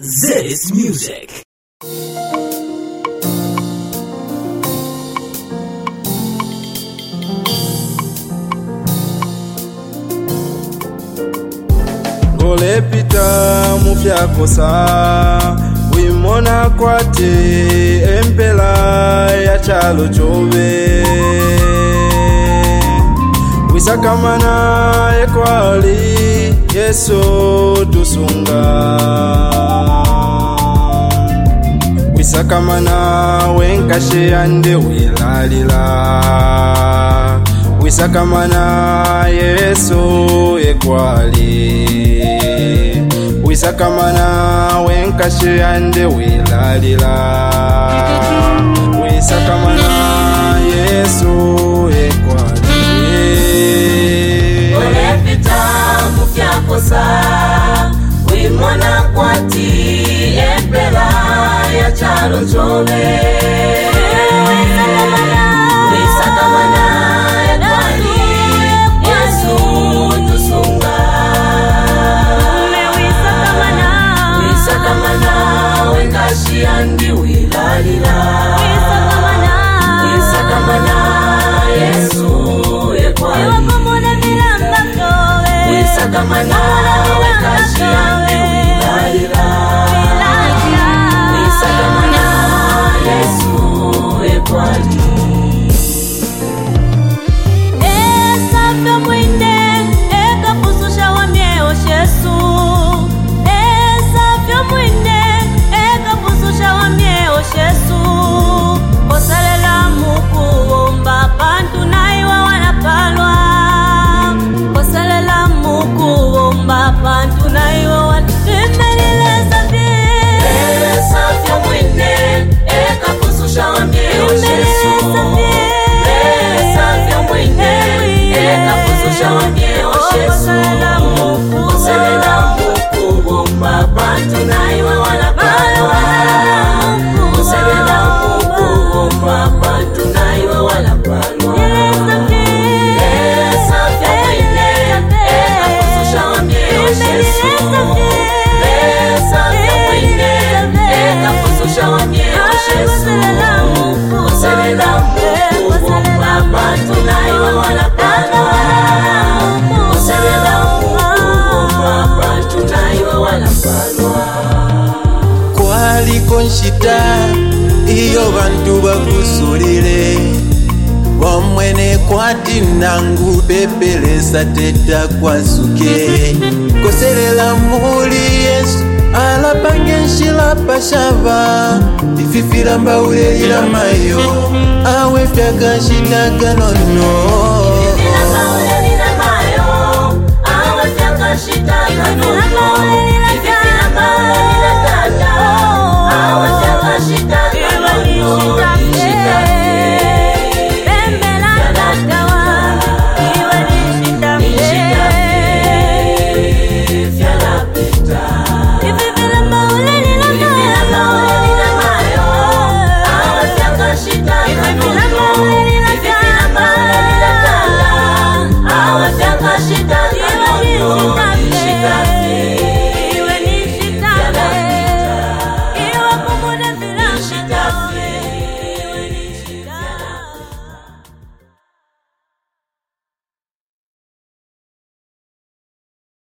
This music. Gole pita mufya kosa wimona kwate empela ya chalo chove wisakamana ekwali Yesu tusunga wisakamana wenkashe ande wilalila wisakamana Yesu ekwali wisakamana wenkashe ande wilalila wisakamana Yesu ekwali Olepita mufya kosa wimona kwati empela ya chalo chove wisakamana ekwali Yesu tusunga wisakamana wenkashi andi wilalila wisakamana Yesu ekwali wisakamana wenkashi andi wilalila wisakamana Yesu ekwali konshita iyo bantu bakusulile wamwene kwati nangu bepelesa teta kwasuke koselela muli Yesu alapange nshila pashava ififila mbaulelila mayo awe fyaka shitaga nono